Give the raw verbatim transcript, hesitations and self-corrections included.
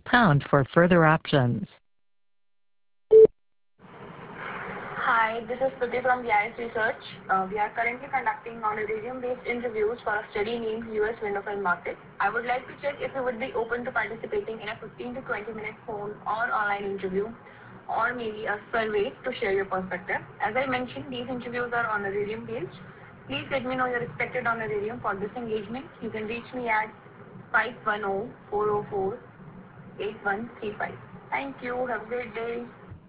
pound for further options. Hi, this is Priti from V I S Research. Uh, we are currently conducting honorarium-based interviews for a study named U S Window Film Market. I would like to check if you would be open to participating in a fifteen to twenty minute phone or online interview, or maybe a survey to share your perspective. As I mentioned, these interviews are honorarium-based. Please let me know your expected honorarium for this engagement. You can reach me at five one zero, four zero four, eight one three five. Thank you. Have a great day.